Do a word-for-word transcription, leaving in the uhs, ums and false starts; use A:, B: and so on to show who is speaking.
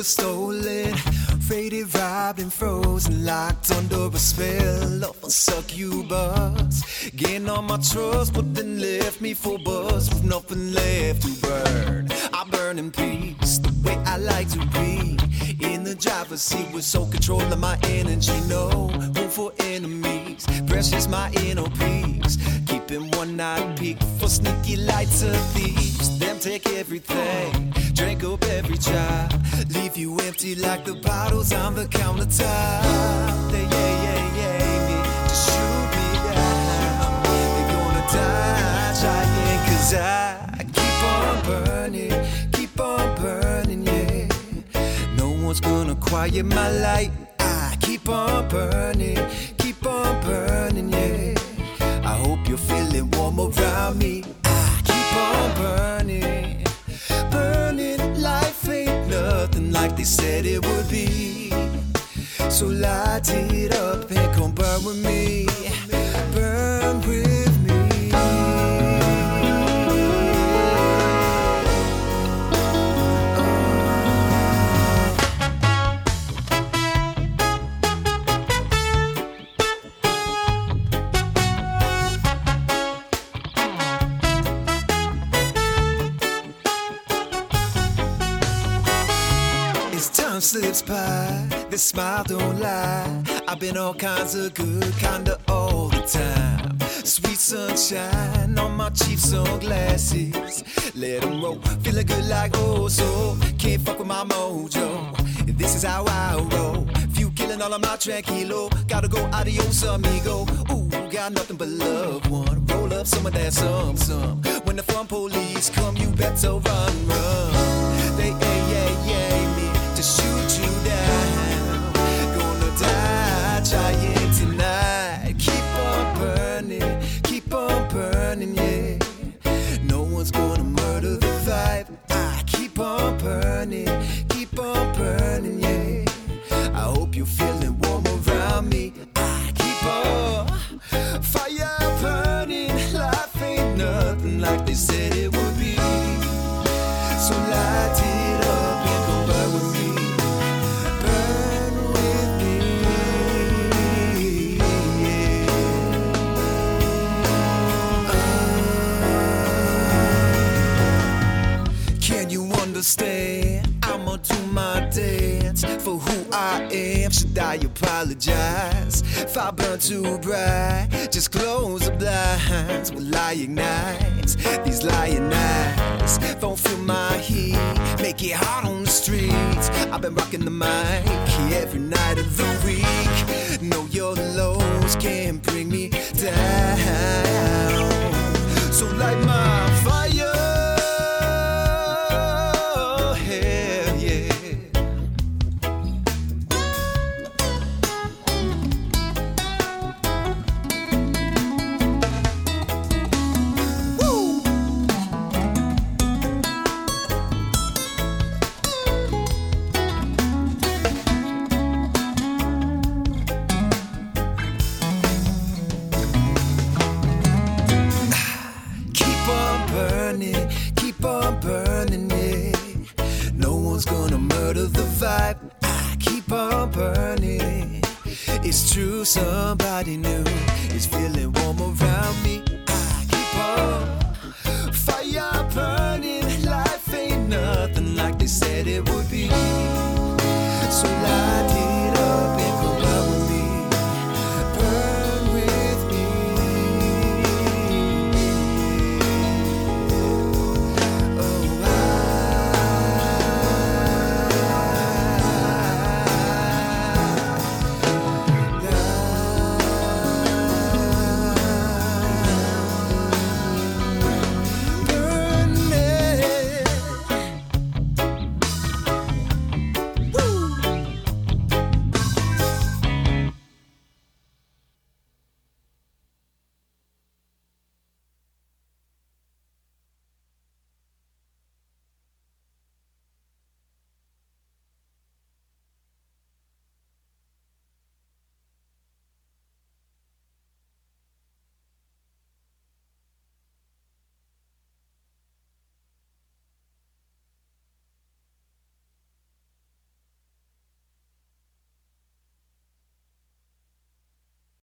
A: was stolen, faded, robbed and frozen, locked under a spell of a succubus. Gained all my trust, but then left me for buzz with nothing left to burn. I burn in peace, the way I like to be. In the driver's seat with sole control of my energy, no room for enemies. Precious my inner peace, keeping one eye peaked for sneaky lighter thieves. Them take everything, drink up every child, leave you empty like the bottles on the countertop. They yeah yeah yeah me to shoot me down. They're gonna die trying, 'cause I keep on burning, keep on burning, yeah. No one's gonna quiet my light. I keep on burning, keep on burning, yeah. I hope you're feeling warm around me. I keep on burning, burning. Life ain't nothing like they said it would be. So light it up and come burn with me, burn with me. Time slips by, this smile don't lie. I've been all kinds of good, kinda all the time. Sweet sunshine on my cheap sunglasses, let them roll, feeling good like oh so. Can't fuck with my mojo, this is how I roll. Few killing all of my tranquilo, gotta go adios amigo. Ooh, got nothing but love, wanna roll up some of that some some. When the fun police come, you better run, run. They yeah yeah yeah me to shoot you down, gonna die trying tonight. Keep on burning, keep on burning, yeah. No one's gonna murder the vibe. I keep on burning, keep on burning, yeah. I hope you're feeling warm around me. I keep on fire burning. Life ain't nothing like they said it would be. So light it up and come burn with me. Understand, I'ma do my dance for who I am. Should I apologize if I burn too bright? Just close the blinds while I ignite these lying eyes. Don't feel my heat, make it hot on the streets. I've been rocking the mic every night of the week. Know your lows can't bring me down, so light my fire. Keep on burning, yeah. No one's gonna murder the vibe. I keep on burning. It's true, somebody new is feeling